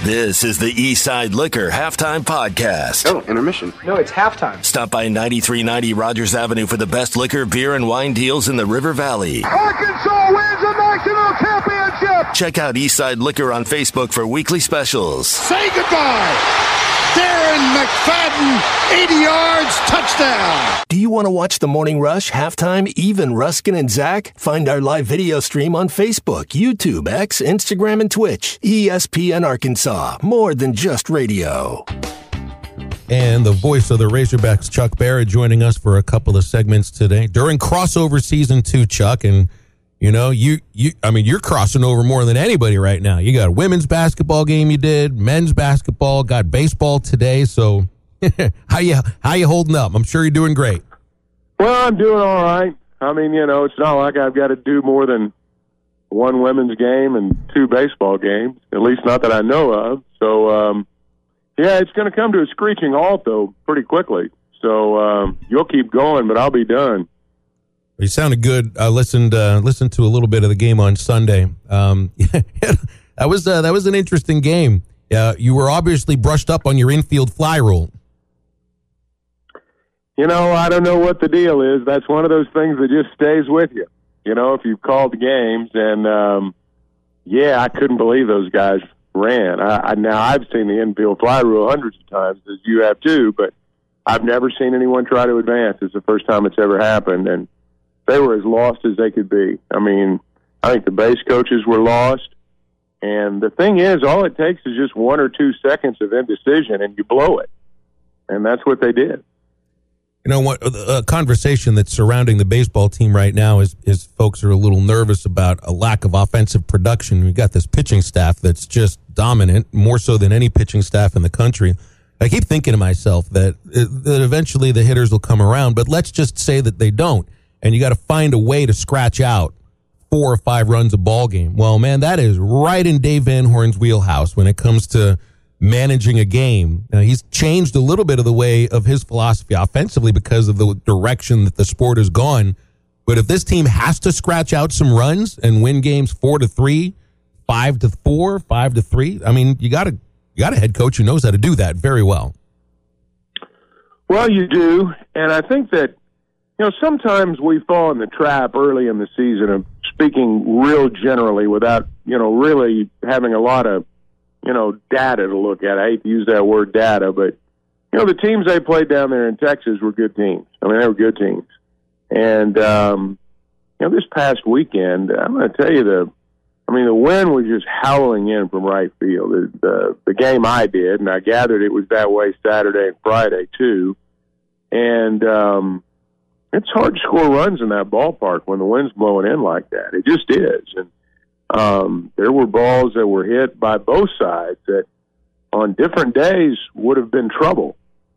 This is the Eastside Liquor Halftime Podcast. Oh, intermission. No, it's halftime. Stop by 9390 Rogers Avenue for the best liquor, beer, and wine deals in the River Valley. Arkansas wins the national championship. Check out Eastside Liquor on Facebook for weekly specials. Say goodbye. Darren McFadden, 80 yards, touchdown. Do you want to watch the Morning Rush, Halftime, Even, Ruskin, and Zach? Find our live video stream on Facebook, YouTube, X, Instagram, and Twitch. ESPN Arkansas, more than just radio. And the voice of the Razorbacks, Chuck Barrett, joining us for a couple of segments today during crossover season 2, Chuck. And you know, you're crossing over more than anybody right now. You got a women's basketball game you did, men's basketball, got baseball today. So how you holding up? I'm sure you're doing great. Well, I'm doing all right. I mean, you know, it's not like I've got to do more than one women's game and 2 baseball games, at least not that I know of. So, yeah, it's going to come to a screeching halt, though, pretty quickly. So you'll keep going, but I'll be done. You sounded good. I listened to a little bit of the game on Sunday. That was an interesting game. You were obviously brushed up on your infield fly rule. You know, I don't know what the deal is. That's one of those things that just stays with you. You know, if you've called games, and yeah, I couldn't believe those guys ran. Now I've seen the infield fly rule hundreds of times, as you have too, but I've never seen anyone try to advance. It's the first time it's ever happened, and they were as lost as they could be. I mean, I think the base coaches were lost. And the thing is, all it takes is just 1 or 2 seconds of indecision, and you blow it. And that's what they did. You know what? A conversation that's surrounding the baseball team right now is folks are a little nervous about a lack of offensive production. We've got this pitching staff that's just dominant, more so than any pitching staff in the country. I keep thinking to myself that eventually the hitters will come around, but let's just say that they don't. And you got to find a way to scratch out 4 or 5 runs a ball game. Well, man, that is right in Dave Van Horn's wheelhouse when it comes to managing a game. Now, he's changed a little bit of the way of his philosophy offensively because of the direction that the sport has gone. But if this team has to scratch out some runs and win games 4-3, 5-4, 5-3, I mean, you got a head coach who knows how to do that very well. Well, you do, and I think that, you know, sometimes we fall in the trap early in the season of speaking real generally without, you know, really having a lot of, you know, data to look at. I hate to use that word data, but, you know, the teams they played down there in Texas were good teams. I mean, they were good teams. And, you know, this past weekend, I'm going to tell you the wind was just howling in from right field. The game I did, and I gathered it was that way Saturday and Friday too. And, it's hard to score runs in that ballpark when the wind's blowing in like that. It just is. And there were balls that were hit by both sides that on different days would have been trouble.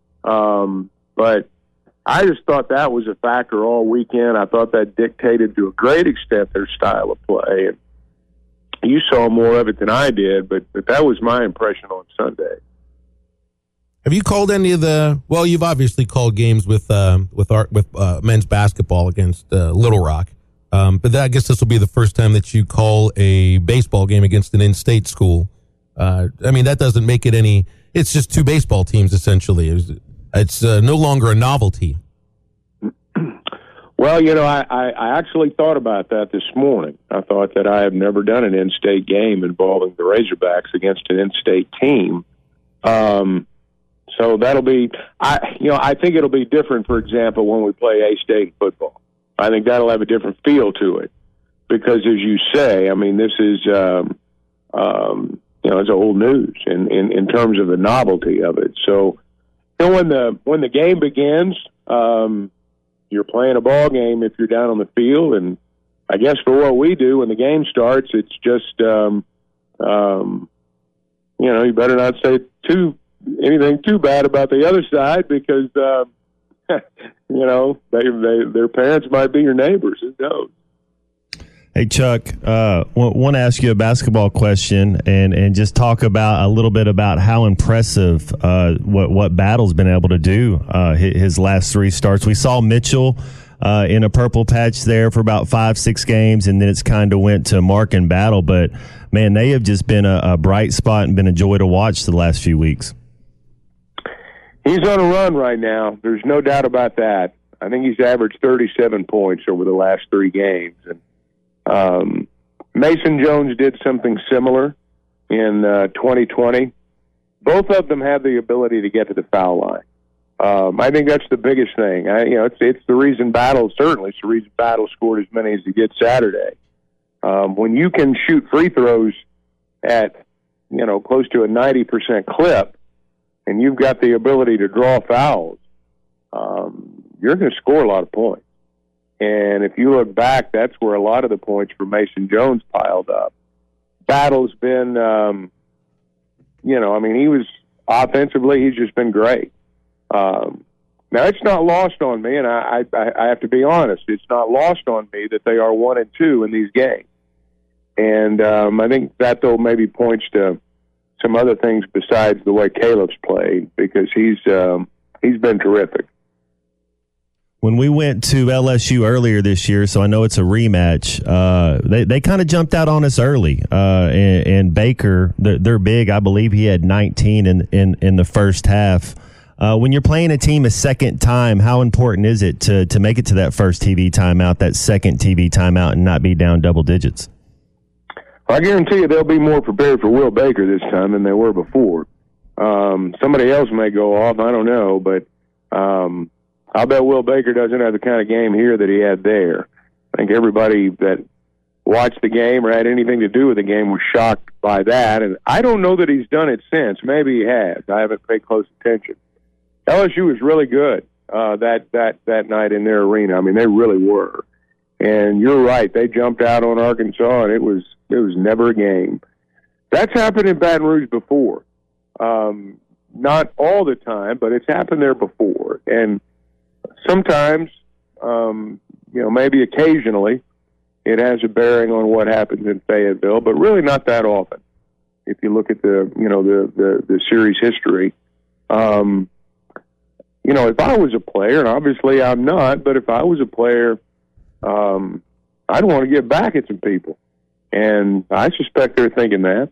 But I just thought that was a factor all weekend. I thought that dictated to a great extent their style of play. And you saw more of it than I did, but that was my impression on Sunday. Have you called any of well, you've obviously called games with men's basketball against Little Rock. But I guess this will be the first time that you call a baseball game against an in-state school. I mean, that doesn't make it any, it's just 2 baseball teams essentially. It's no longer a novelty. Well, you know, I actually thought about that this morning. I thought that I have never done an in-state game involving the Razorbacks against an in-state team. So that'll be, I think it'll be different, for example, when we play A-State football. I think that'll have a different feel to it because, as you say, I mean, this is, you know, it's old news in terms of the novelty of it. So, you know, when the game begins, you're playing a ball game if you're down on the field, and I guess for what we do when the game starts, it's just, you know, you better not say anything too bad about the other side because, you know, their parents might be your neighbors. Who knows? Hey, Chuck, want to ask you a basketball question and just talk about a little bit about how impressive what Battle's been able to do his last 3 starts. We saw Mitchell in a purple patch there for about 5-6 games, and then it's kind of went to Mark and Battle. But, man, they have just been a bright spot and been a joy to watch the last few weeks. He's on a run right now. There's no doubt about that. I think he's averaged 37 points over the last 3 games. And Mason Jones did something similar in 2020. Both of them have the ability to get to the foul line. I think that's the biggest thing. It's the reason Battle scored as many as he did Saturday. When you can shoot free throws at, close to a 90% clip, and you've got the ability to draw fouls, you're going to score a lot of points. And if you look back, that's where a lot of the points for Mason Jones piled up. Battle's been, he was offensively, he's just been great. Now, it's not lost on me, and I have to be honest, it's not lost on me that they are 1-2 in these games. And I think that, though, maybe points to some other things besides the way Caleb's played, because he's been terrific. When we went to LSU earlier this year, so I know it's a rematch, they kind of jumped out on us early. And Baker, they're big. I believe he had 19 in the first half. When you're playing a team a second time, how important is it to make it to that first TV timeout, that second TV timeout, and not be down double digits? I guarantee you they'll be more prepared for Will Baker this time than they were before. Somebody else may go off, I don't know, but I'll bet Will Baker doesn't have the kind of game here that he had there. I think everybody that watched the game or had anything to do with the game was shocked by that, and I don't know that he's done it since. Maybe he has. I haven't paid close attention. LSU was really good that night in their arena. I mean, they really were. And you're right, they jumped out on Arkansas, and it was never a game. That's happened in Baton Rouge before. Not all the time, but it's happened there before. And sometimes, maybe occasionally, it has a bearing on what happens in Fayetteville, but really not that often. If you look at the series history, if I was a player, and obviously I'm not, but if I was a player, I'd want to get back at some people. And I suspect they're thinking that.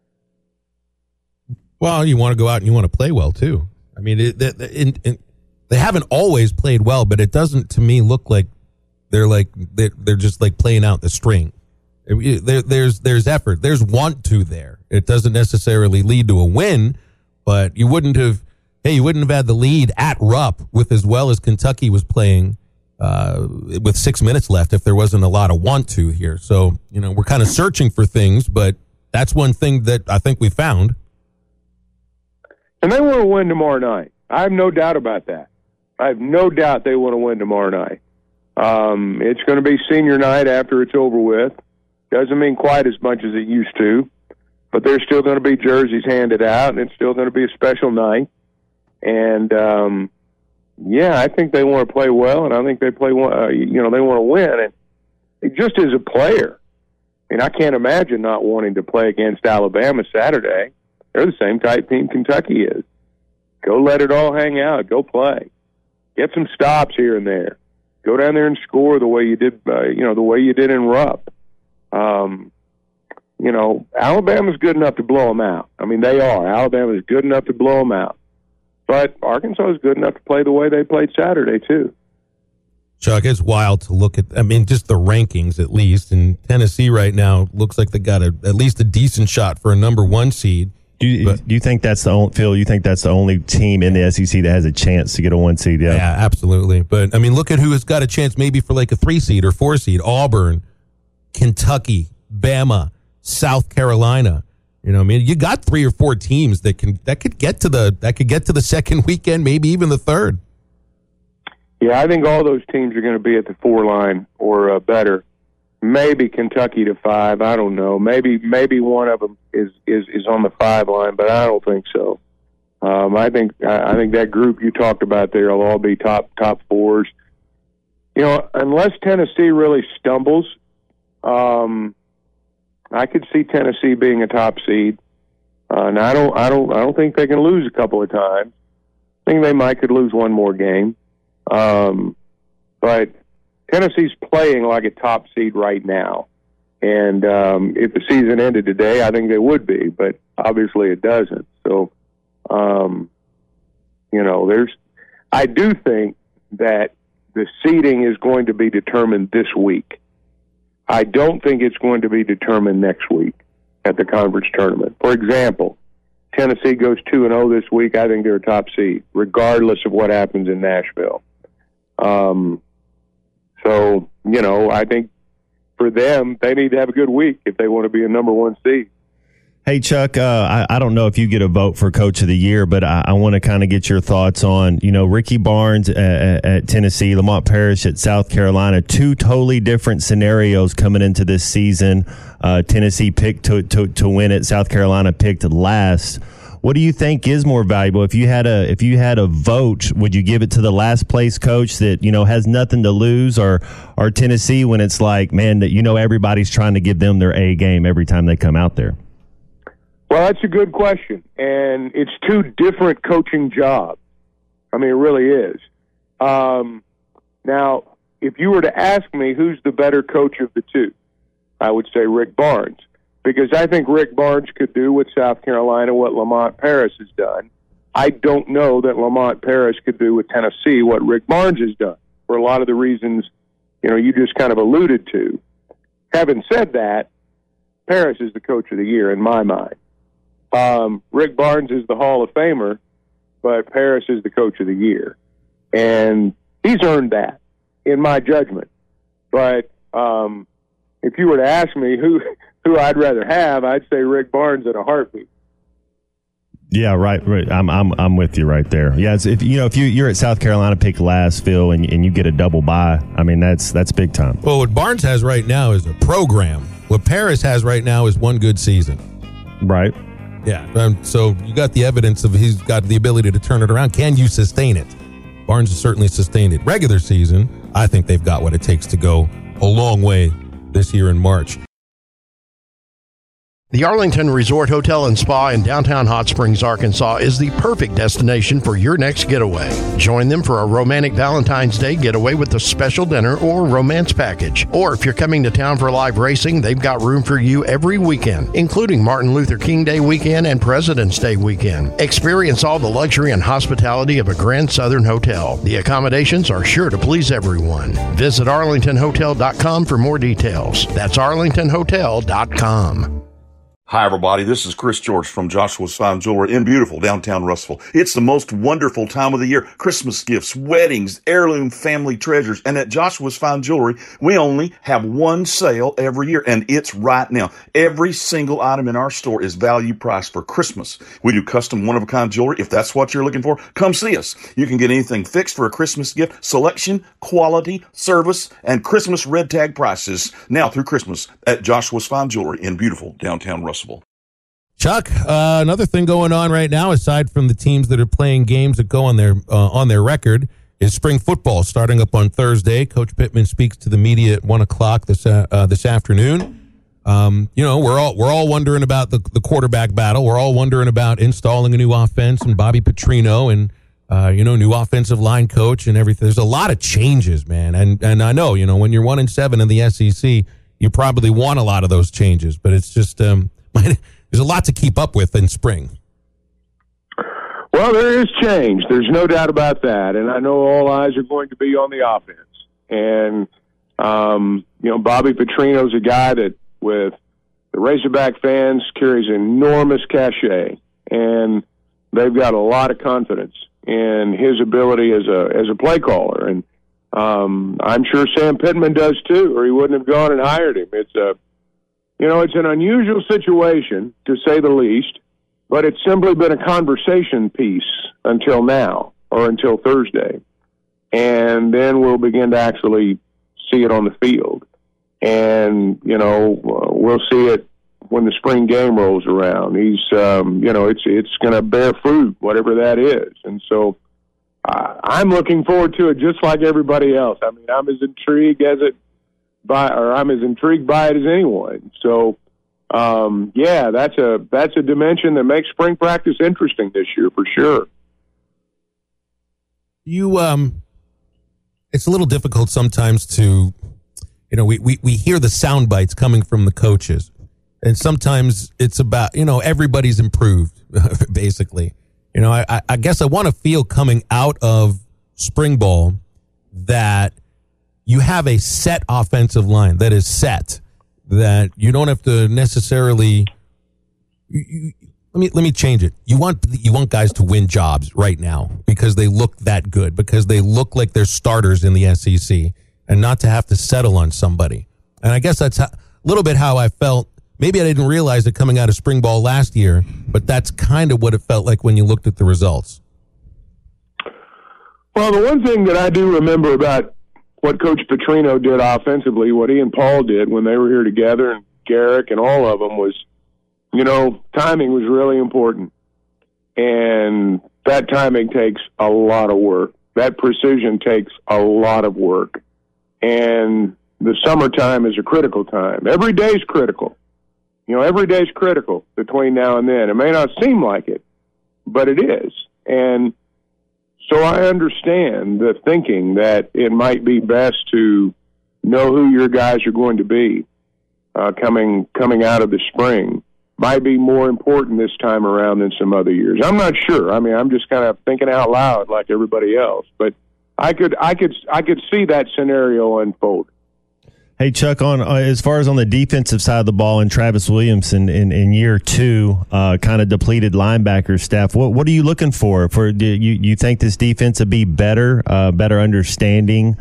Well, you want to go out and you want to play well, too. I mean, they haven't always played well, but it doesn't, to me, look like they're just like playing out the string. There's effort. There's want to there. It doesn't necessarily lead to a win, but you wouldn't have had the lead at Rupp with as well as Kentucky was playing with 6 minutes left if there wasn't a lot of want to here. So, we're kind of searching for things, but that's one thing that I think we found. And they want to win tomorrow night. I have no doubt about that. I have no doubt they want to win tomorrow night. It's going to be senior night after it's over with. Doesn't mean quite as much as it used to, but there's still going to be jerseys handed out, and it's still going to be a special night. And, I think they want to play well, and I think they they want to win. And just as a player, I can't imagine not wanting to play against Alabama Saturday. They're the same type team Kentucky is. Go let it all hang out. Go play. Get some stops here and there. Go down there and score the way you did, the way you did in Rupp. Alabama's good enough to blow them out. I mean, they are. Alabama's good enough to blow them out. But Arkansas is good enough to play the way they played Saturday, too. Chuck, it's wild to look at, just the rankings at least. And Tennessee right now looks like they got at least a decent shot for a number 1 seed. Do you think that's the only, Phil? You think that's the only team in the SEC that has a chance to get a 1 seed? Yeah, absolutely. But look at who has got a chance maybe for like a 3 seed or 4 seed: Auburn, Kentucky, Bama, South Carolina. You got 3 or 4 teams that could get to the second weekend, maybe even the third. Yeah, I think all those teams are going to be at the 4 line or better. Maybe Kentucky to 5. I don't know. Maybe one of them is on the 5 line, but I don't think so. I think that group you talked about there will all be top 4s. Unless Tennessee really stumbles, I could see Tennessee being a top seed. And I don't think they can lose a couple of times. I think they could lose one more game. But Tennessee's playing like a top seed right now. And if the season ended today, I think they would be, but obviously it doesn't. So, I do think that the seeding is going to be determined this week. I don't think it's going to be determined next week at the conference tournament. For example, Tennessee goes 2-0 this week. I think they're a top seed, regardless of what happens in Nashville. I think for them, they need to have a good week if they want to be a number one seed. Hey, Chuck, I don't know if you get a vote for Coach of the Year, but I want to kind of get your thoughts on, Ricky Barnes at Tennessee, Lamont Paris at South Carolina, two totally different scenarios coming into this season. Tennessee picked to win it. South Carolina picked last. What do you think is more valuable? If you had a vote, would you give it to the last place coach that, has nothing to lose, or Tennessee when it's like, man, that everybody's trying to give them their A game every time they come out there? Well, that's a good question, and it's two different coaching jobs. I mean, it really is. Now, if you were to ask me who's the better coach of the two, I would say Rick Barnes, because I think Rick Barnes could do with South Carolina what Lamont Paris has done. I don't know that Lamont Paris could do with Tennessee what Rick Barnes has done, for a lot of the reasons, you just kind of alluded to. Having said that, Paris is the coach of the year in my mind. Rick Barnes is the Hall of Famer, but Paris is the coach of the year. And he's earned that, in my judgment. But if you were to ask me who I'd rather have, I'd say Rick Barnes in a heartbeat. Yeah, right. I'm with you right there. Yeah, if you're at South Carolina, pick last, Phil, and you get a double bye. I mean, that's big time. Well, what Barnes has right now is a program. What Paris has right now is one good season. Right. Yeah. So you got the evidence of he's got the ability to turn it around. Can you sustain it? Barnes has certainly sustained it. Regular season, I think they've got what it takes to go a long way this year in March. The Arlington Resort Hotel and Spa in downtown Hot Springs, Arkansas is the perfect destination for your next getaway. Join them for a romantic Valentine's Day getaway with a special dinner or romance package. Or if you're coming to town for live racing, they've got room for you every weekend, including Martin Luther King Day weekend and President's Day weekend. Experience all the luxury and hospitality of a Grand Southern hotel. The accommodations are sure to please everyone. Visit arlingtonhotel.com for more details. That's arlingtonhotel.com. Hi, everybody. This is Chris George from Joshua's Fine Jewelry in beautiful downtown Russellville. It's the most wonderful time of the year. Christmas gifts, weddings, heirloom family treasures. And at Joshua's Fine Jewelry, we only have one sale every year, and it's right now. Every single item in our store is value priced for Christmas. We do custom one-of-a-kind jewelry. If that's what you're looking for, come see us. You can get anything fixed for a Christmas gift. Selection, quality, service, and Christmas red tag prices now through Christmas at Joshua's Fine Jewelry in beautiful downtown Russellville. Chuck, another thing going on right now, aside from the teams that are playing games that go on their record, is spring football starting up on Thursday. Coach Pittman speaks to the media at 1:00 this afternoon. We're all wondering about the quarterback battle. We're all wondering about installing a new offense and Bobby Petrino and new offensive line coach and everything. There's a lot of changes, man. And I know, when you're 1-7 in the SEC, you probably want a lot of those changes, but it's just there's a lot to keep up with in spring. Well, there is change. There's no doubt about that. And I know all eyes are going to be on the offense. And, Bobby Petrino's a guy that, with the Razorback fans, carries enormous cachet. And they've got a lot of confidence in his ability as a play caller. And I'm sure Sam Pittman does too, or he wouldn't have gone and hired him. It's an unusual situation, to say the least, but it's simply been a conversation piece until now, or until Thursday. And then we'll begin to actually see it on the field. And, we'll see it when the spring game rolls around. He's, it's going to bear fruit, whatever that is. And so I'm looking forward to it just like everybody else. I mean, I'm as intrigued by it as anyone. So, that's a dimension that makes spring practice interesting this year for sure. You, it's a little difficult sometimes to, we hear the sound bites coming from the coaches, and sometimes it's about, everybody's improved, basically. I guess I want to feel coming out of spring ball that you have a set offensive line that is set, that you don't have to necessarily. Let me change it. You want guys to win jobs right now because they look that good, because they look like they're starters in the SEC, and not to have to settle on somebody. And I guess that's a little bit how I felt. Maybe I didn't realize it coming out of spring ball last year, but that's kind of what it felt like when you looked at the results. Well, the one thing that I do remember about what Coach Petrino did offensively, what he and Paul did when they were here together, and Garrick and all of them, was, timing was really important. And that timing takes a lot of work. That precision takes a lot of work. And the summertime is a critical time. Every day is critical. Every day is critical between now and then. It may not seem like it, but it is. And so I understand the thinking that it might be best to know who your guys are going to be coming out of the spring. Might be more important this time around than some other years. I'm not sure. I mean, I'm just kind of thinking out loud like everybody else. But I could see that scenario unfold. Hey, Chuck, on as far as on the defensive side of the ball, and Travis Williamson in year two, kind of depleted linebacker staff. What are you looking for? Do you think this defense would be better understanding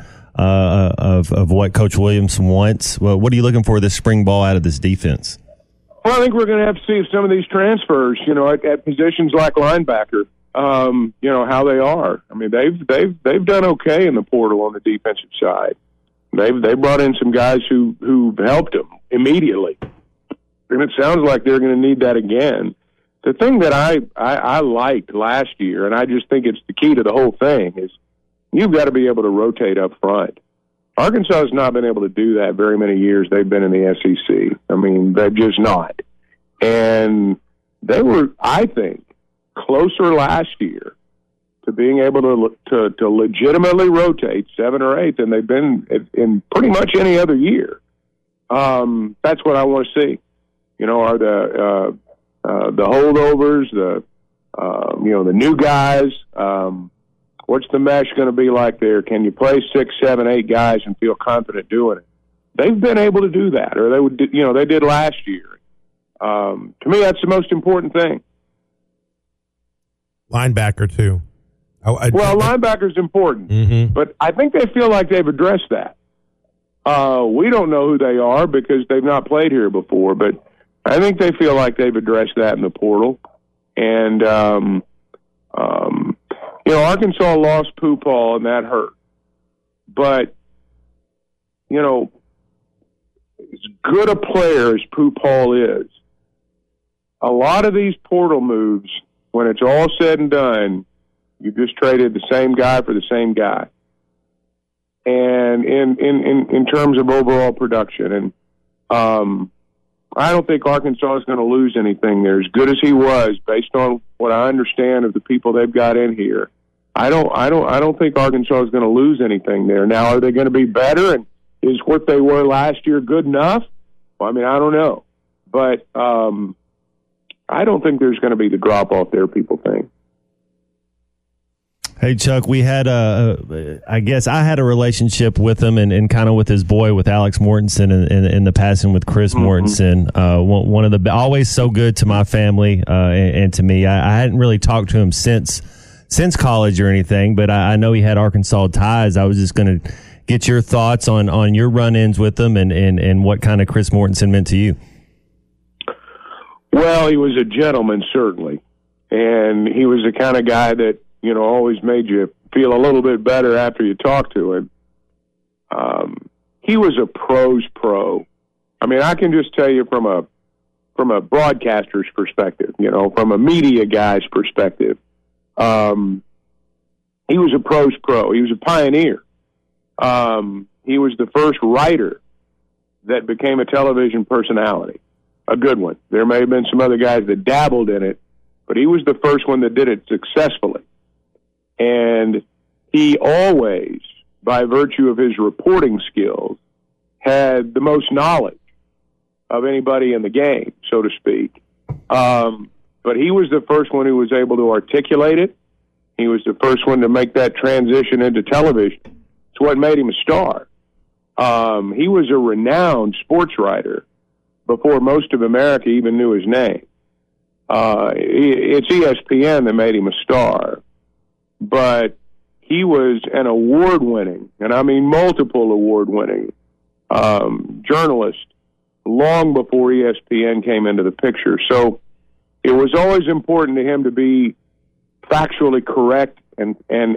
of what Coach Williamson wants? Well, what are you looking for this spring ball out of this defense? Well, I think we're going to have to see if some of these transfers, at positions like linebacker, how they are. I mean, they've done okay in the portal on the defensive side. They brought in some guys who helped them immediately, and it sounds like they're going to need that again. The thing that I liked last year, and I just think it's the key to the whole thing, is you've got to be able to rotate up front. Arkansas has not been able to do that very many years they've been in the SEC. I mean, they've just not. And they were, I think, closer last year to being able to legitimately rotate 7 or 8 than they've been in pretty much any other year. That's what I want to see. Are the holdovers, the new guys, what's the mesh going to be like there? Can you play 6, 7, 8 guys and feel confident doing it? They've been able to do that, or they did last year. To me, that's the most important thing. Linebacker too. Linebacker's important, but I think they feel like they've addressed that. We don't know who they are because they've not played here before, but I think they feel like they've addressed that in the portal. And Arkansas lost Pooh Paul, and that hurt. But as good a player as Pooh Paul is, a lot of these portal moves, when it's all said and done, you just traded the same guy for the same guy. And in terms of overall production, and I don't think Arkansas is going to lose anything there. As good as he was, based on what I understand of the people they've got in here, I don't think Arkansas is going to lose anything there. Now, are they going to be better? And is what they were last year good enough? Well, I mean, I don't know, but I don't think there's going to be the drop off there people think. Hey, Chuck, we had I guess I had a relationship with him and kind of with his boy, with Alex Mortensen, in the passing with Chris Mortensen. One of the always so good to my family and to me. I hadn't really talked to him since college or anything, but I know he had Arkansas ties. I was just going to get your thoughts on your run-ins with him and what kind of Chris Mortensen meant to you. Well, he was a gentleman, certainly, and he was the kind of guy that always made you feel a little bit better after you talked to him. He was a pro's pro. I mean, I can just tell you from a broadcaster's perspective, from a media guy's perspective, he was a pro's pro. He was a pioneer. He was the first writer that became a television personality, a good one. There may have been some other guys that dabbled in it, but he was the first one that did it successfully. And he always by virtue of his reporting skills, had the most knowledge of anybody in the game, so to speak. But he was the first one who was able to articulate it. He was the first one to make that transition into television. It's what made him a star. He was a renowned sports writer before most of America even knew his name. It's ESPN that made him a star. But he was an award-winning, and I mean multiple award-winning, journalist long before ESPN came into the picture. So it was always important to him to be factually correct and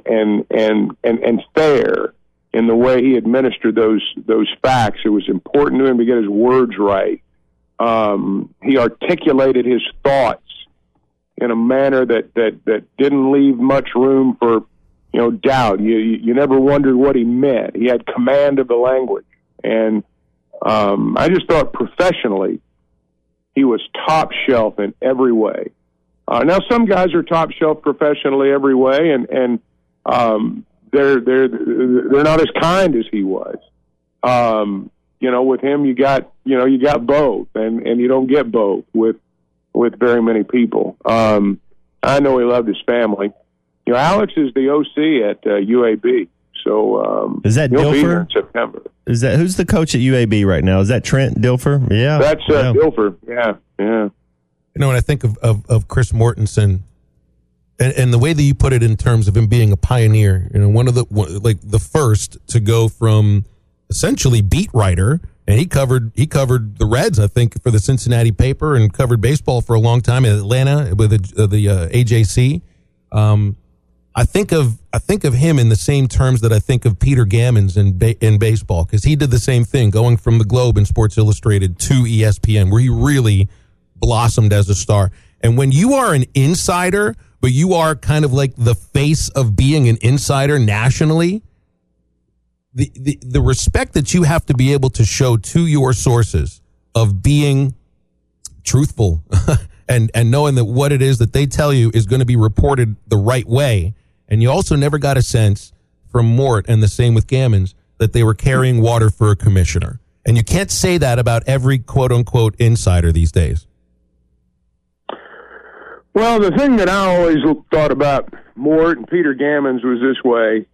fair in the way he administered those facts. It was important to him to get his words right. He articulated his thoughts in a manner that didn't leave much room for doubt. You never wondered what he meant. He had command of the language, and I just thought professionally he was top shelf in every way. Now some guys are top shelf professionally every way, and they're not as kind as he was. With him you got both, and you don't get both with very many people. I know he loved his family. Alex is the OC at UAB, so is that he'll be here Dilfer? in September. Who's the coach at UAB right now? Is that Trent Dilfer? Yeah, that's Dilfer. Yeah. When I think of Chris Mortensen and the way that you put it in terms of him being a pioneer, one of the first to go from essentially beat writer, and he covered the Reds, I think, for the Cincinnati paper, and covered baseball for a long time in Atlanta with the AJC. I think of him in the same terms that I think of Peter Gammons in baseball, because he did the same thing, going from the Globe and Sports Illustrated to ESPN, where he really blossomed as a star. And when you are an insider, but you are kind of like the face of being an insider nationally, the respect that you have to be able to show to your sources of being truthful and knowing that what it is that they tell you is going to be reported the right way. And you also never got a sense from Mort, and the same with Gammons, that they were carrying water for a commissioner. And you can't say that about every quote-unquote insider these days. Well, the thing that I always thought about Mort and Peter Gammons was this way.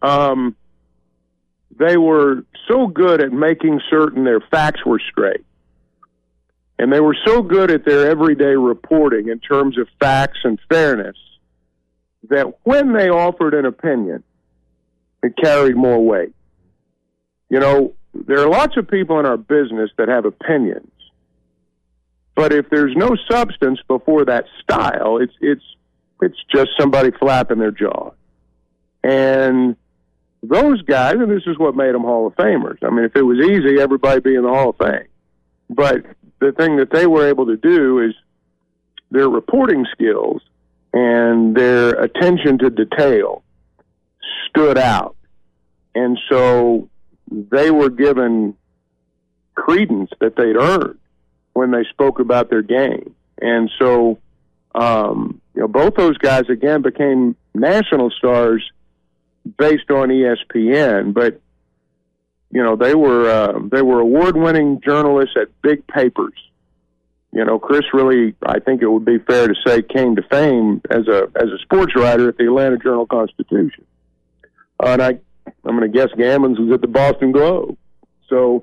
They were so good at making certain their facts were straight. And they were so good at their everyday reporting in terms of facts and fairness that when they offered an opinion, it carried more weight. There are lots of people in our business that have opinions. But if there's no substance before that style, it's just somebody flapping their jaw. And those guys, and this is what made them Hall of Famers. I mean, if it was easy, everybody'd be in the Hall of Fame. But the thing that they were able to do is their reporting skills and their attention to detail stood out. And so they were given credence that they'd earned when they spoke about their game. And so, both those guys, again, became national stars based on ESPN, but, they were award-winning journalists at big papers. Chris really, I think it would be fair to say, came to fame as a sports writer at the Atlanta Journal-Constitution. And I'm going to guess Gammons was at the Boston Globe. So,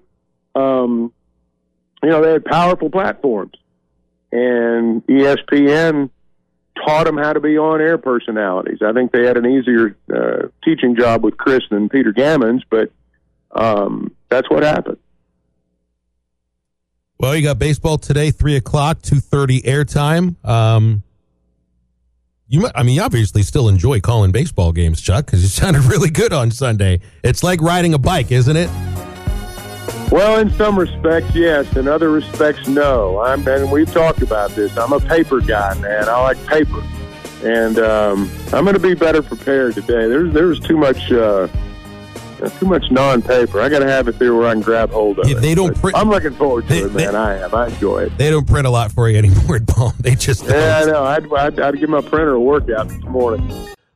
they had powerful platforms. And ESPN taught them how to be on-air personalities. I think they had an easier teaching job with Chris than Peter Gammons, but that's what happened. Well, you got baseball today, 3 o'clock, 2:30 airtime. You obviously still enjoy calling baseball games, Chuck, because you sounded really good on Sunday. It's like riding a bike, isn't it? Well, in some respects, yes. In other respects, no. And we've talked about this. I'm a paper guy, man. I like paper. And I'm going to be better prepared today. There's too much non-paper. I got to have it there where I can grab hold of it. They don't print. I'm looking forward to it, man. I am. I enjoy it. They don't print a lot for you anymore at Palm. They just don't. Yeah, I know. I'd give my printer a workout this morning.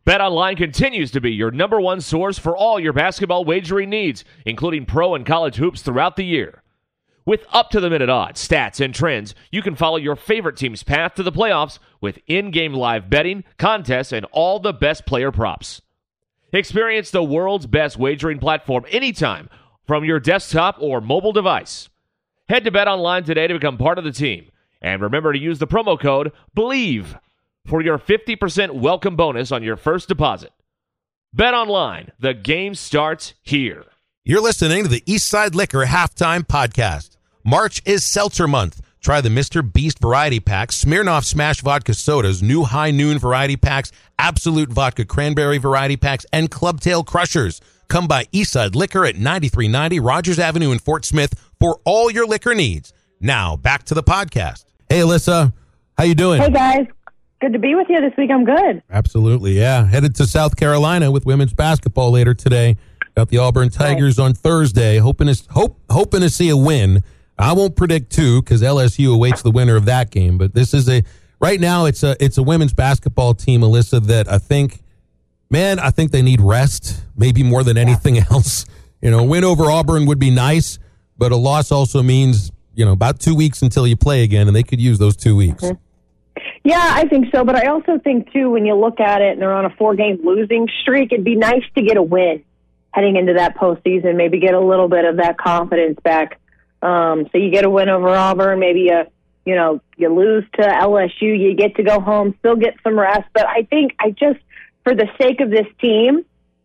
BetOnline continues to be your number one source for all your basketball wagering needs, including pro and college hoops throughout the year. With up-to-the-minute odds, stats, and trends, you can follow your favorite team's path to the playoffs with in-game live betting, contests, and all the best player props. Experience the world's best wagering platform anytime from your desktop or mobile device. Head to BetOnline today to become part of the team. And remember to use the promo code BELIEVE for your 50% welcome bonus on your first deposit. BetOnline, the game starts here. You're listening to the Eastside Liquor Halftime Podcast. March is Seltzer Month. Try the Mr. Beast Variety Pack, Smirnoff Smash Vodka Sodas, new High Noon Variety Packs, Absolute Vodka Cranberry Variety Packs, and Clubtail Crushers. Come by Eastside Liquor at 9390 Rogers Avenue in Fort Smith for all your liquor needs. Now, back to the podcast. Hey, Alyssa. How you doing? Hey, guys. Good to be with you this week. I'm good. Absolutely, yeah. Headed to South Carolina with women's basketball later today. Got the Auburn Tigers on Thursday. Hoping to see a win. I won't predict two because LSU awaits the winner of that game. But this is right now it's a women's basketball team, Alyssa, that I think they need rest, maybe more than anything else. A win over Auburn would be nice, but a loss also means, about 2 weeks until you play again, and they could use those 2 weeks. Mm-hmm. Yeah, I think so. But I also think, too, when you look at it and they're on a 4-game losing streak, it'd be nice to get a win heading into that postseason, maybe get a little bit of that confidence back. So you get a win over Auburn, maybe you lose to LSU, you get to go home, still get some rest. But I think for the sake of this team,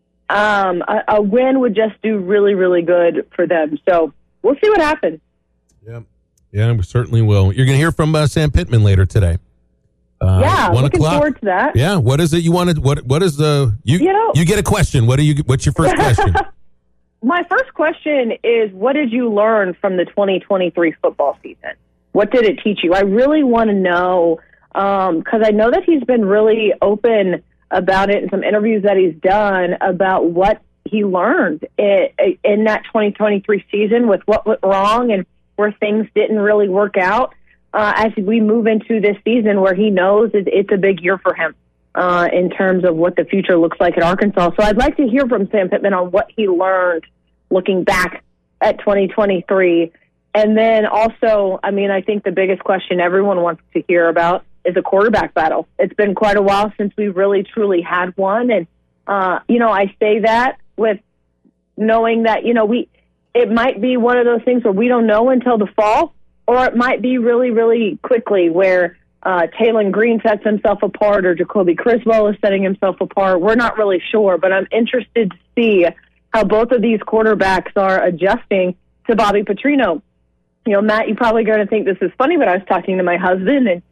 a win would just do really, really good for them. So we'll see what happens. Yeah, we certainly will. You're going to hear from Sam Pittman later today. Looking forward to that. Yeah, what is it you wanted? What is you get a question? What's your first question? My first question is, what did you learn from the 2023 football season? What did it teach you? I really want to know, because I know that he's been really open about it in some interviews that he's done about what he learned in that 2023 season with what went wrong and where things didn't really work out as we move into this season where he knows it's a big year for him in terms of what the future looks like at Arkansas. So I'd like to hear from Sam Pittman on what he learned looking back at 2023. And then also, I think the biggest question everyone wants to hear about is a quarterback battle. It's been quite a while since we really, truly had one. And, I say that with knowing that, it might be one of those things where we don't know until the fall, or it might be really, really quickly where Taylon Green sets himself apart or Jacoby Criswell is setting himself apart. We're not really sure, but I'm interested to see how both of these quarterbacks are adjusting to Bobby Petrino. Matt, you're probably going to think this is funny, but I was talking to my husband, and,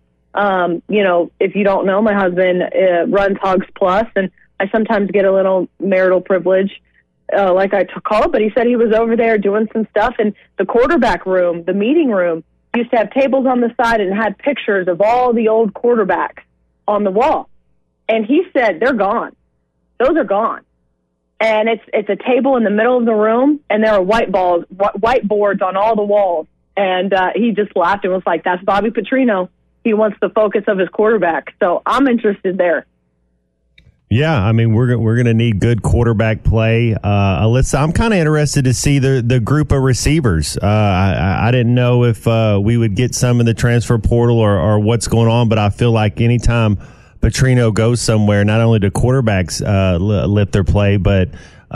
if you don't know, my husband runs Hogs Plus, and I sometimes get a little marital privilege, like I call it, but he said he was over there doing some stuff, and the quarterback room, the meeting room, used to have tables on the side and had pictures of all the old quarterbacks on the wall. And he said, they're gone. Those are gone. And it's a table in the middle of the room, and there are whiteboards on all the walls. And he just laughed and was like, that's Bobby Petrino. He wants the focus of his quarterback. So I'm interested there. Yeah, we're going to need good quarterback play. Alyssa, I'm kind of interested to see the group of receivers. I didn't know if we would get some in the transfer portal or what's going on, but I feel like anytime Petrino goes somewhere, not only do quarterbacks lift their play, but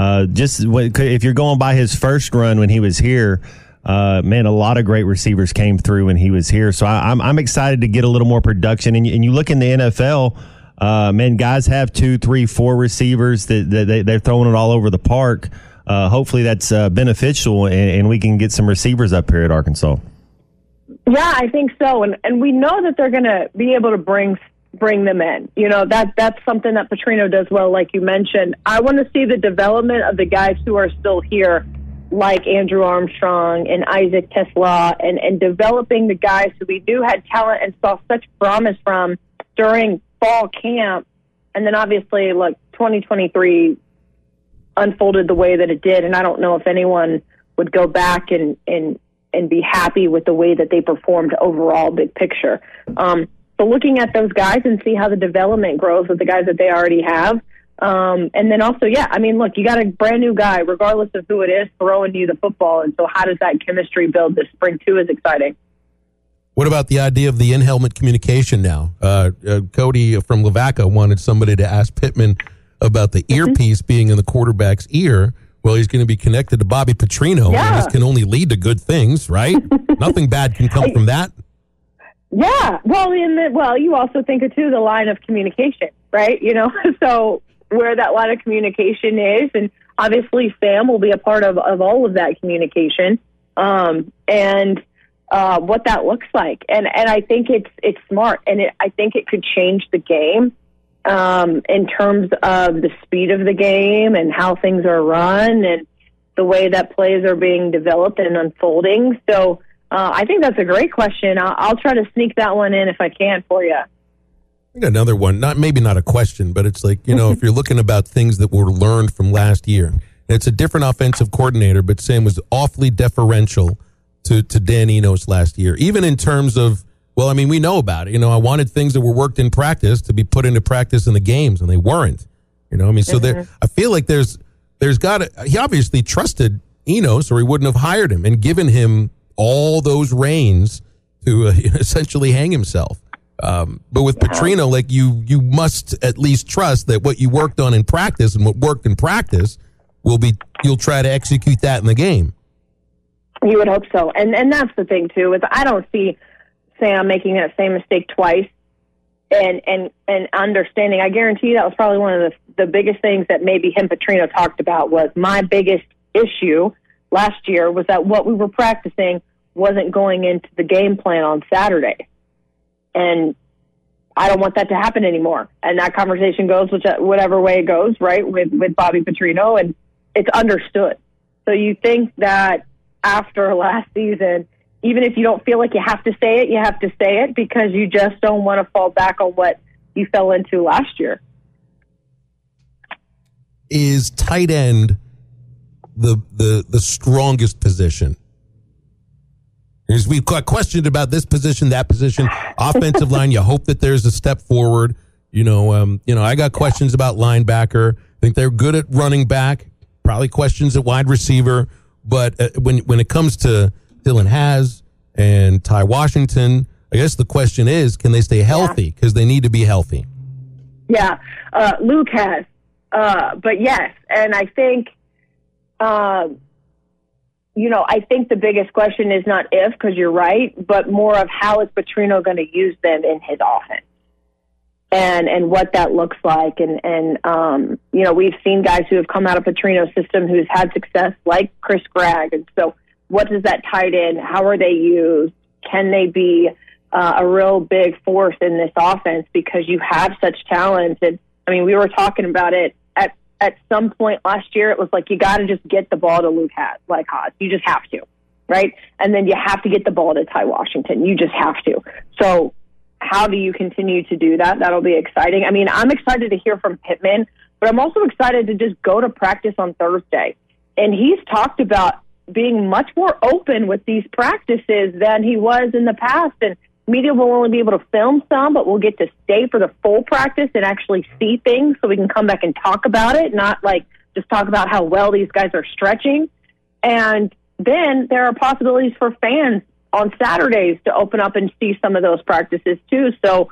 if you're going by his first run when he was here, a lot of great receivers came through when he was here. So I'm excited to get a little more production. And you look in the NFL, guys have 2, 3, 4 receivers that they're throwing it all over the park. Hopefully that's beneficial, and we can get some receivers up here at Arkansas. Yeah, I think so. And we know that they're going to be able to bring them in. That's something that Petrino does well, like you mentioned. I want to see the development of the guys who are still here, like Andrew Armstrong and Isaac Tesla, and developing the guys who we knew had talent and saw such promise from during fall camp. And then obviously, 2023 unfolded the way that it did, and I don't know if anyone would go back and be happy with the way that they performed overall, big picture. So looking at those guys and see how the development grows with the guys that they already have, And then also, look, you got a brand new guy, regardless of who it is, throwing you the football. And so how does that chemistry build this spring too is exciting. What about the idea of the in-helmet communication now? Cody from Lavaca wanted somebody to ask Pittman about the earpiece being in the quarterback's ear. Well, he's going to be connected to Bobby Petrino. Yeah. And this can only lead to good things, right? Nothing bad can come from that. Yeah. Well, you also think of, too, the line of communication, right? So where that line of communication is, and obviously Sam will be a part of all of that communication. And what that looks like. And I think it's smart, and I think it could change the game in terms of the speed of the game and how things are run and the way that plays are being developed and unfolding. So I think that's a great question. I'll try to sneak that one in if I can for you. I got another one, maybe not a question, but it's like, if you're looking about things that were learned from last year, and it's a different offensive coordinator, but Sam was awfully deferential to Dan Enos last year, even in terms of, we know about it. I wanted things that were worked in practice to be put into practice in the games, and they weren't. So there, I feel like there's he obviously trusted Enos, or he wouldn't have hired him and given him all those reins to essentially hang himself. But with Petrino, like you must at least trust that what you worked on in practice and what worked in practice you'll try to execute that in the game. You would hope so. And that's the thing, too, is I don't see Sam making that same mistake twice and understanding. I guarantee you that was probably one of the biggest things that maybe him and Petrino talked about. Was my biggest issue last year was that what we were practicing wasn't going into the game plan on Saturday. And I don't want that to happen anymore. And that conversation goes whatever way it goes, right, with Bobby Petrino, and it's understood. So you think that after last season, even if you don't feel like you have to say it, you have to say it because you just don't want to fall back on what you fell into last year. Is tight end the strongest position? We've got questioned about this position, that position, offensive line. You hope that there's a step forward. I got questions about linebacker. I think they're good at running back. Probably questions at wide receiver. But when it comes to Dylan Haas and Ty Washington, I guess the question is, can they stay healthy? Because they need to be healthy. Yeah, Luke has. But yes, and I think, I think the biggest question is not if, because you're right, but more of how is Petrino going to use them in his offense and what that looks like. And we've seen guys who have come out of Petrino's system who's had success, like Chris Gregg. And so what does that tight end? How are they used? Can they be a real big force in this offense because you have such talent? And we were talking about it at some point last year. It was like, you got to just get the ball to Luke Haas. You just have to, right? And then you have to get the ball to Ty Washington. You just have to. So how do you continue to do that? That'll be exciting. I'm excited to hear from Pittman, but I'm also excited to just go to practice on Thursday. And he's talked about being much more open with these practices than he was in the past. And media will only be able to film some, but we'll get to stay for the full practice and actually see things so we can come back and talk about it, not like just talk about how well these guys are stretching. And then there are possibilities for fans on Saturdays to open up and see some of those practices too. So,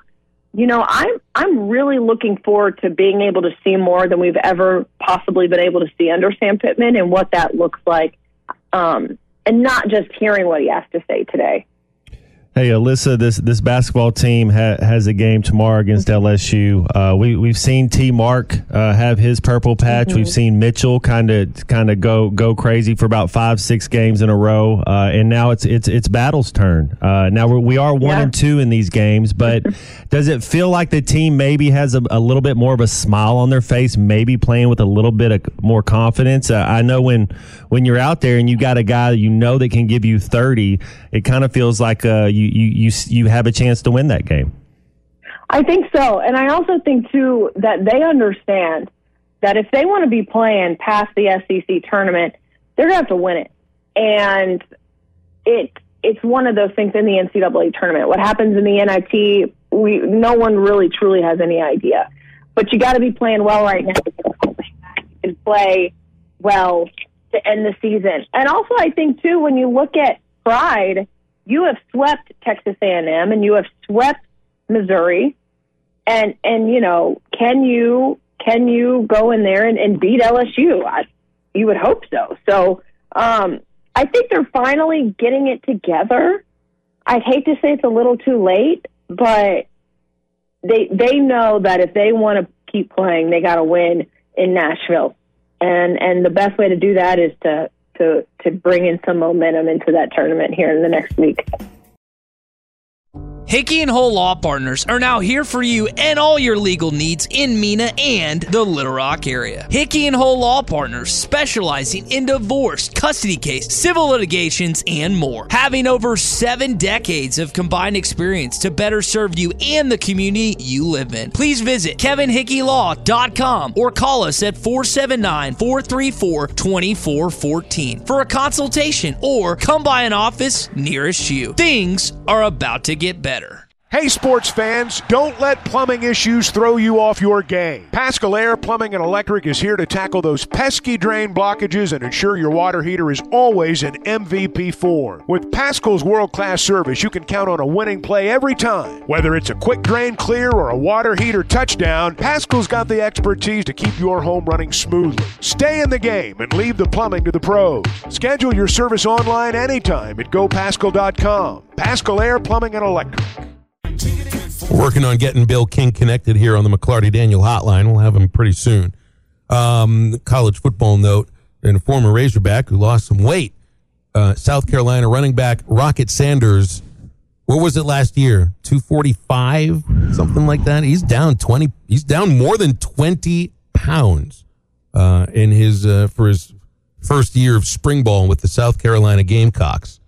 I'm really looking forward to being able to see more than we've ever possibly been able to see under Sam Pittman and what that looks like. And not just hearing what he has to say today. Hey, Alyssa, this basketball team has a game tomorrow against LSU. We've seen T. Mark have his purple patch. Mm-hmm. We've seen Mitchell kind of go crazy for about 5-6 games in a row, and now it's Battle's turn. Now we are 1-2 in these games, but does it feel like the team maybe has a little bit more of a smile on their face, maybe playing with a little bit of more confidence? I know when you're out there and you got a guy that can give you 30, it kind of feels like you have a chance to win that game. I think so. And I also think, too, that they understand that if they want to be playing past the SEC tournament, they're going to have to win it. And it's one of those things in the NCAA tournament. What happens in the NIT, no one really truly has any idea. But you got to be playing well right now can play well to end the season. And also, I think, too, when you look at Pride, you have swept Texas A&M and you have swept Missouri. And you know, can you go in there and beat LSU? You would hope so. So I think they're finally getting it together. I'd hate to say it's a little too late, but they know that if they want to keep playing, they got to win in Nashville, and the best way to do that is to bring in some momentum into that tournament here in the next week. Hickey & Hull Law Partners are now here for you and all your legal needs in Mena and the Little Rock area. Hickey & Hull Law Partners specializing in divorce, custody case, civil litigations, and more. Having over 7 decades of combined experience to better serve you and the community you live in. Please visit KevinHickeyLaw.com or call us at 479-434-2414 for a consultation or come by an office nearest you. Things are about to get better. Hey sports fans, don't let plumbing issues throw you off your game. Paschal Air Plumbing and Electric is here to tackle those pesky drain blockages and ensure your water heater is always in MVP form. With Paschal's world-class service, you can count on a winning play every time. Whether it's a quick drain clear or a water heater touchdown, Paschal's got the expertise to keep your home running smoothly. Stay in the game and leave the plumbing to the pros. Schedule your service online anytime at GoPaschal.com. Paschal Air Plumbing and Electric. We're working on getting Bill King connected here on the McLarty Daniel hotline. We'll have him pretty soon. College football note, and a former Razorback who lost some weight. South Carolina running back Rocket Sanders. What was it last year? 245, something like that. He's down 20. He's down more than 20 pounds in his for his first year of spring ball with the South Carolina Gamecocks.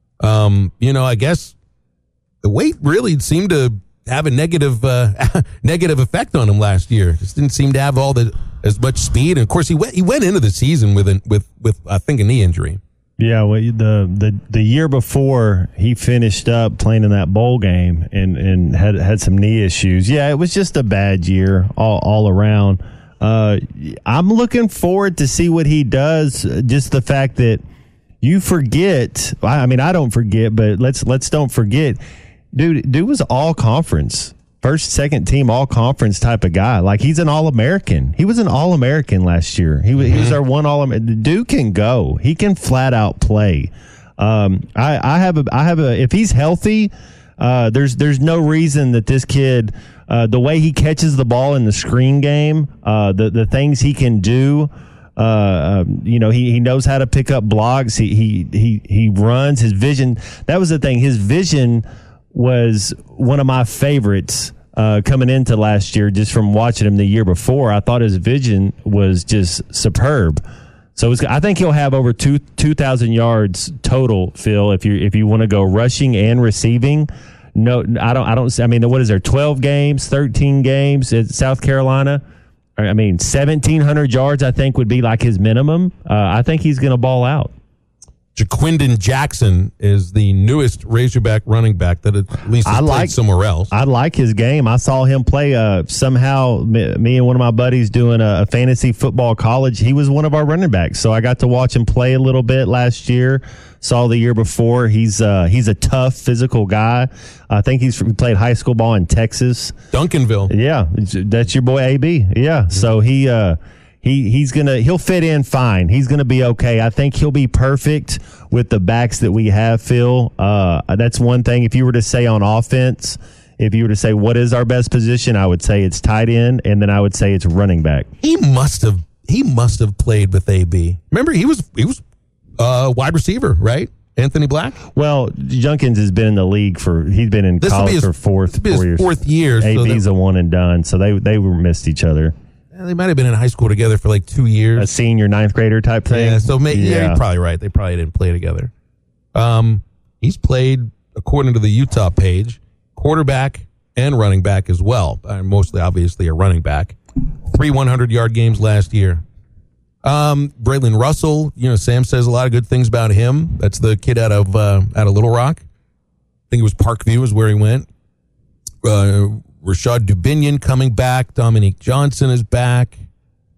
I guess the weight really seemed to have a negative effect on him last year. Just didn't seem to have as much speed. And of course, he went into the season with I think a knee injury. Yeah, well, the year before he finished up playing in that bowl game and had some knee issues. Yeah, it was just a bad year all around. I'm looking forward to see what he does. Just the fact that you forget. I mean, I don't forget, but let's don't forget. Dude was all conference, first, second team, all conference type of guy. Like, he's an All-American. He was an All-American last year. He was our one All-American. The dude can go. He can flat out play. I have a. If he's healthy, there's no reason that this kid, the way he catches the ball in the screen game, the things he can do. He knows how to pick up blocks. He runs. His vision. That was the thing. His vision was one of my favorites coming into last year, just from watching him the year before. I thought his vision was just superb. So I think he'll have over 2,000 yards total, Phil, if you want to go rushing and receiving. No, I don't. I mean, what is there? 12 games, 13 games at South Carolina. I mean, 1,700 yards, I think, would be like his minimum. I think he's going to ball out. Jaquindon Jackson is the newest Razorback running back that at least has played somewhere else. I like his game. I saw him play somehow, me and one of my buddies doing a fantasy football college. He was one of our running backs, so I got to watch him play a little bit last year. Saw the year before. He's a tough, physical guy. I think he played high school ball in Texas. Duncanville. Yeah, that's your boy AB. Yeah, so he'll fit in fine. He's gonna be okay. I think he'll be perfect with the backs that we have, Phil. That's one thing. If you were to say on offense, if you were to say what is our best position, I would say it's tight end, and then I would say it's running back. He must have played with AB. Remember, he was wide receiver, right? Anthony Black? Well, Junkins has been in the league he's been in college for 4 years. Fourth year. AB's a one and done, so they missed each other. They might have been in high school together for like 2 years. A senior, ninth grader type thing. Yeah, so you're probably right. They probably didn't play together. He's played, according to the Utah page, quarterback and running back as well. Mostly, obviously, a running back. 3 100-yard games last year. Braylon Russell, Sam says a lot of good things about him. That's the kid out of Little Rock. I think it was Parkview is where he went. Rashad Dubinion coming back. Dominique Johnson is back.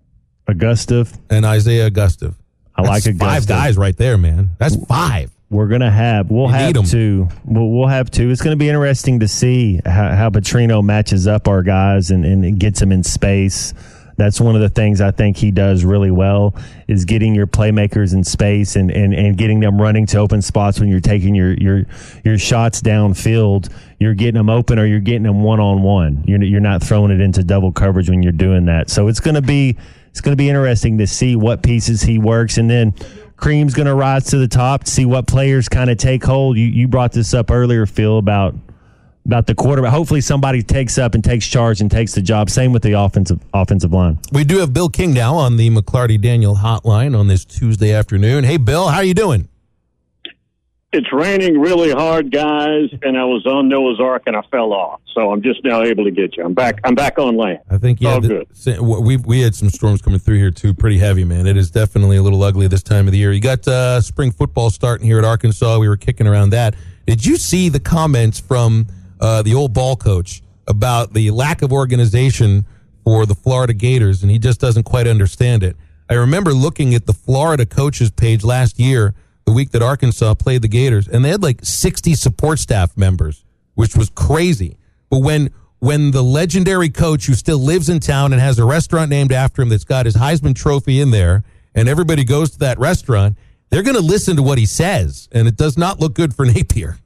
Augustov. And Isaiah Augustov. I like Augustov. 5 guys right there, man. That's 5. We'll have 2. We'll have 2. It's going to be interesting to see how Petrino matches up our guys and gets them in space. That's one of the things I think he does really well is getting your playmakers in space and getting them running to open spots when you're taking your shots downfield. You're getting them open or you're getting them one-on-one. You're not throwing it into double coverage when you're doing that. So it's going to be interesting to see what pieces he works, and then Cream's going to rise to the top to see what players kind of take hold. You brought this up earlier, Phil, about the quarterback. Hopefully somebody takes up and takes charge and takes the job. Same with the offensive line. We do have Bill King now on the McLarty Daniel hotline on this Tuesday afternoon. Hey, Bill, how are you doing? It's raining really hard, guys, and I was on Noah's Ark and I fell off. So I'm just now able to get you. I'm back on land. I think all good. We had some storms coming through here too, pretty heavy, man. It is definitely a little ugly this time of the year. You got spring football starting here at Arkansas. We were kicking around that. Did you see the comments from the old ball coach about the lack of organization for the Florida Gators, and he just doesn't quite understand it? I remember looking at the Florida coaches page last year, the week that Arkansas played the Gators, and they had like 60 support staff members, which was crazy. But when the legendary coach who still lives in town and has a restaurant named after him that's got his Heisman Trophy in there, and everybody goes to that restaurant, they're going to listen to what he says, and it does not look good for Napier.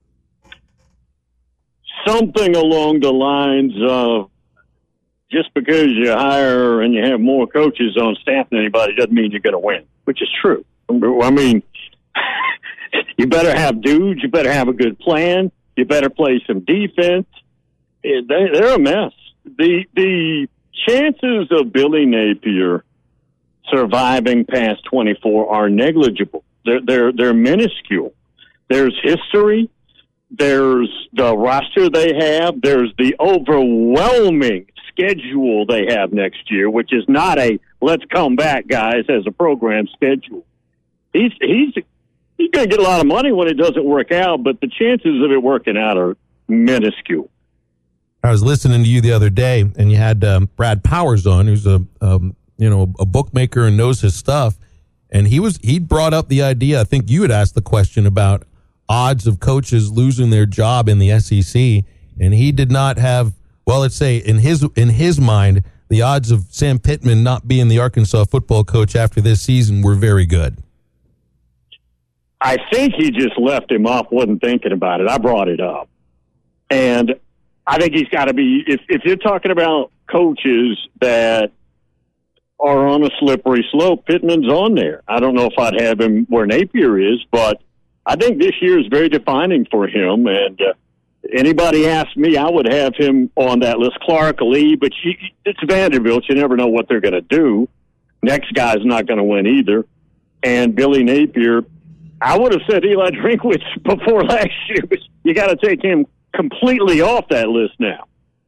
Something along the lines of just because you hire and you have more coaches on staff than anybody doesn't mean you're going to win, which is true. I mean, you better have dudes. You better have a good plan. You better play some defense. They're a mess. The chances of Billy Napier surviving past 24 are negligible. They're minuscule. There's history. There's the roster they have. There's the overwhelming schedule they have next year, which is not a let's come back, guys, as a program schedule. He's going to get a lot of money when it doesn't work out, but the chances of it working out are minuscule. I was listening to you the other day, and you had Brad Powers on, who's a bookmaker and knows his stuff, and he brought up the idea. I think you had asked the question about odds of coaches losing their job in the SEC, and he did not have, well, let's say in his mind, the odds of Sam Pittman not being the Arkansas football coach after this season were very good. I think he just left him off, wasn't thinking about it. I brought it up. And I think he's got to be, if you're talking about coaches that are on a slippery slope, Pittman's on there. I don't know if I'd have him where Napier is, but I think this year is very defining for him. And anybody asks me, I would have him on that list. Clark, Lee, but it's Vanderbilt. You never know what they're going to do. Next guy's not going to win either. And Billy Napier, I would have said Eli Drinkwitz before last year, but you got to take him completely off that list now.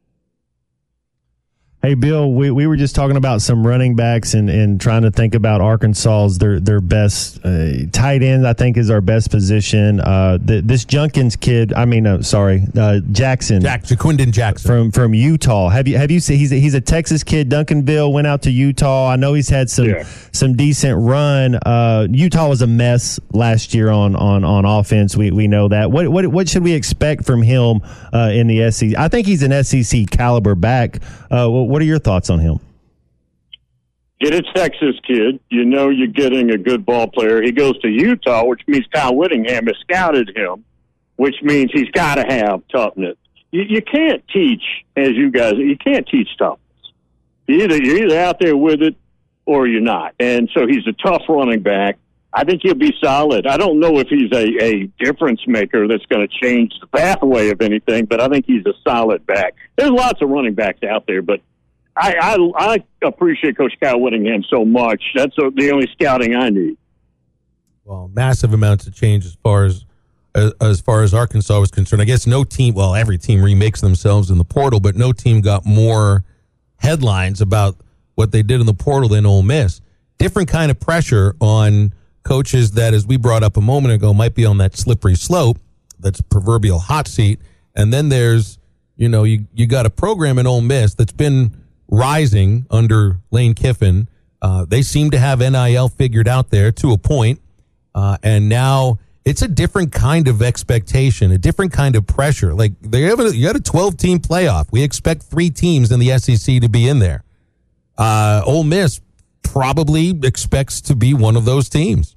Hey, Bill, we were just talking about some running backs and trying to think about Arkansas's their best tight end. I think is our best position. This Jenkins kid, Jackson, Jaquindon Jackson from Utah. Have you seen? He's a Texas kid. Duncan Bill went out to Utah. I know he's had some decent run. Utah was a mess last year on offense. We know that. What should we expect from him in the SEC? I think he's an SEC caliber back. What are your thoughts on him? Get a Texas kid. You know you're getting a good ball player. He goes to Utah, which means Kyle Whittingham has scouted him, which means he's got to have toughness. You can't teach, you can't teach toughness. You're either out there with it or you're not. And so he's a tough running back. I think he'll be solid. I don't know if he's a difference maker that's going to change the pathway of anything, but I think he's a solid back. There's lots of running backs out there, but I appreciate Coach Kyle Whittingham so much. That's the only scouting I need. Well, massive amounts of change as far as Arkansas was concerned. I guess no team, well, every team remakes themselves in the portal, but no team got more headlines about what they did in the portal than Ole Miss. Different kind of pressure on coaches that, as we brought up a moment ago, might be on that slippery slope, that's proverbial hot seat. And then there's, you got a program in Ole Miss that's been rising under Lane Kiffin, They seem to have NIL figured out there to a point, and now it's a different kind of expectation, a different kind of pressure. Like you got a 12-team playoff. We expect 3 teams in the SEC to be in there. Ole Miss probably expects to be one of those teams.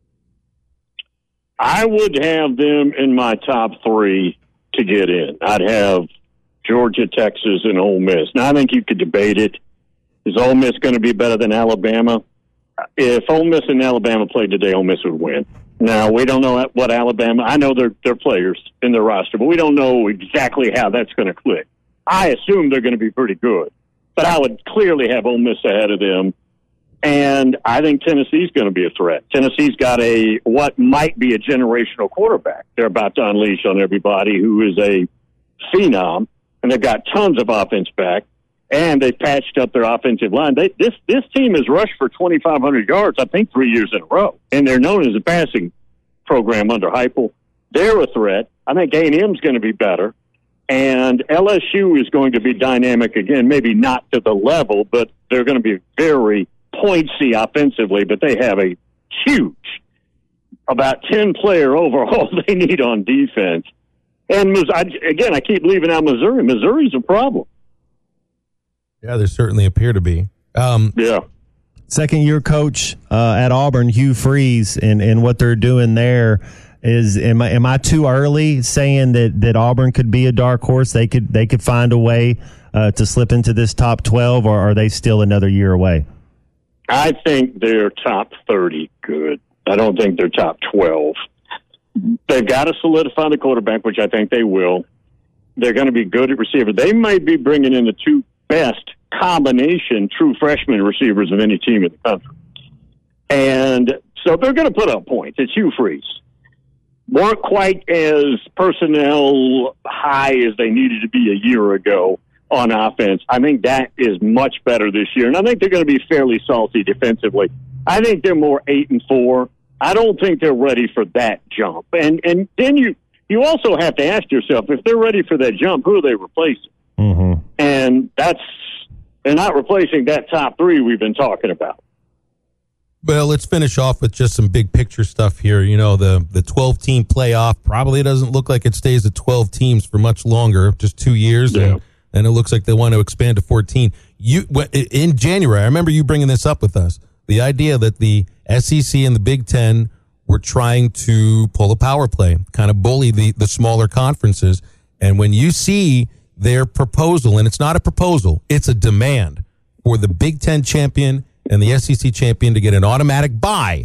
I would have them in my top 3 to get in. I'd have Georgia, Texas, and Ole Miss. Now, I think you could debate it. Is Ole Miss going to be better than Alabama? If Ole Miss and Alabama played today, Ole Miss would win. Now, we don't know what Alabama – I know they're players in their roster, but we don't know exactly how that's going to click. I assume they're going to be pretty good, but I would clearly have Ole Miss ahead of them. And I think Tennessee's going to be a threat. Tennessee's got what might be a generational quarterback they're about to unleash on everybody, who is a phenom, and they've got tons of offense back, and they've patched up their offensive line. This team has rushed for 2,500 yards, I think, 3 years in a row, and they're known as a passing program under Heupel. They're a threat. I think A&M's going to be better, and LSU is going to be dynamic again, maybe not to the level, but they're going to be very pointsy offensively, but they have a huge, about 10-player overhaul they need on defense. And I keep leaving out Missouri. Missouri's a problem. Yeah, there certainly appear to be. Yeah. Second-year coach at Auburn, Hugh Freeze, and what they're doing there is, am I too early saying that Auburn could be a dark horse? They could find a way to slip into this top 12, or are they still another year away? I think they're top 30 good. I don't think they're top 12. They've got to solidify the quarterback, which I think they will. They're going to be good at receiver. They might be bringing in the 2 best combination true freshman receivers of any team in the country. And so they're going to put up points. It's Hugh Freeze. Weren't quite as personnel high as they needed to be a year ago on offense. I think that is much better this year, and I think they're going to be fairly salty defensively. I think they're more 8-4. I don't think they're ready for that jump. And then you also have to ask yourself, if they're ready for that jump, who are they replacing? Mm-hmm. And they're not replacing that top 3 we've been talking about. Well, let's finish off with just some big picture stuff here. You know, the 12-team playoff probably doesn't look like it stays at 12 teams for much longer, just 2 years. Yeah. And it looks like they want to expand to 14. In January, I remember you bringing this up with us, the idea that the SEC and the Big Ten were trying to pull a power play, kind of bully the smaller conferences. And when you see their proposal, and it's not a proposal, it's a demand for the Big Ten champion and the SEC champion to get an automatic bye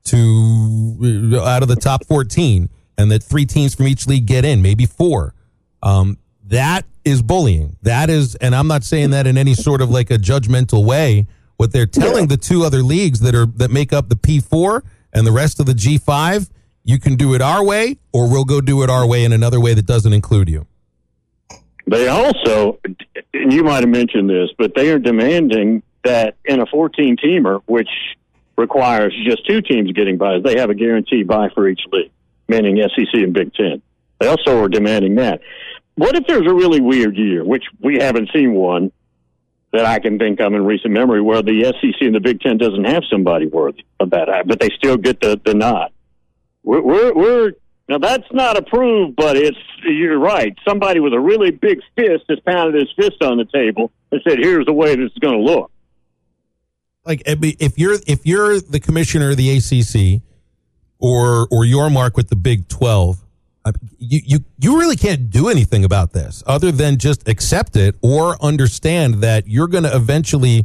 out of the top 14, and that 3 teams from each league get in, maybe 4. That is bullying. That is, and I'm not saying that in any sort of like a judgmental way. What they're telling the 2 other leagues that make up the P4 and the rest of the G5, you can do it our way, or we'll go do it our way in another way that doesn't include you. They also, and you might have mentioned this, but they are demanding that in a 14-teamer, which requires just 2 teams getting buys, they have a guaranteed bye for each league, meaning SEC and Big Ten. They also are demanding that. What if there's a really weird year, which we haven't seen one that I can think of in recent memory, where the SEC and the Big Ten doesn't have somebody worthy of that, but they still get the nod? We're now that's not approved, but you're right. Somebody with a really big fist has pounded his fist on the table and said, "Here's the way this is going to look." Like if you're the commissioner of the ACC or your mark with the Big 12. You really can't do anything about this other than just accept it or understand that you're going to eventually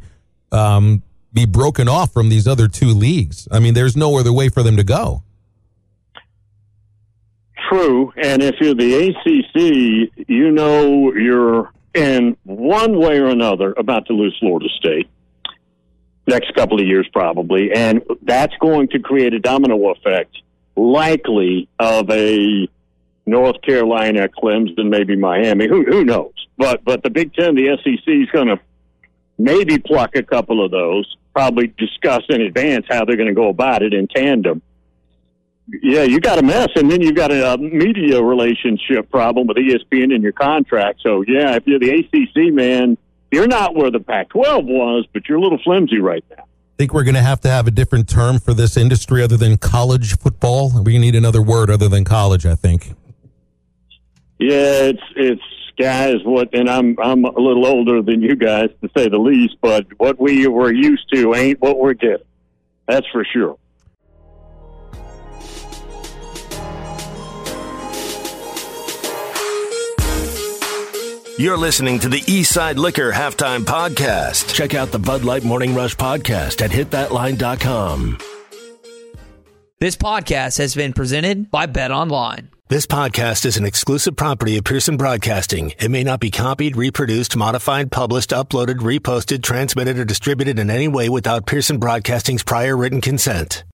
be broken off from these other 2 leagues. I mean, there's no other way for them to go. True, and if you're the ACC, you know you're in one way or another about to lose Florida State next couple of years probably, and that's going to create a domino effect, likely of a North Carolina, Clemson, maybe Miami. Who knows? But the Big Ten, the SEC is going to maybe pluck a couple of those. Probably discuss in advance how they're going to go about it in tandem. Yeah, you got a mess, and then you've got a media relationship problem with ESPN in your contract. So yeah, if you're the ACC, man, you're not where the Pac-12 was, but you're a little flimsy right now. Think we're going to have a different term for this industry other than college football? We need another word other than college, I think. Yeah, it's guys, and I'm a little older than you guys, to say the least, but what we were used to ain't what we're getting. That's for sure. You're listening to the Eastside Liquor Halftime Podcast. Check out the Bud Light Morning Rush Podcast at hitthatline.com. This podcast has been presented by BetOnline. This podcast is an exclusive property of Pearson Broadcasting. It may not be copied, reproduced, modified, published, uploaded, reposted, transmitted, or distributed in any way without Pearson Broadcasting's prior written consent.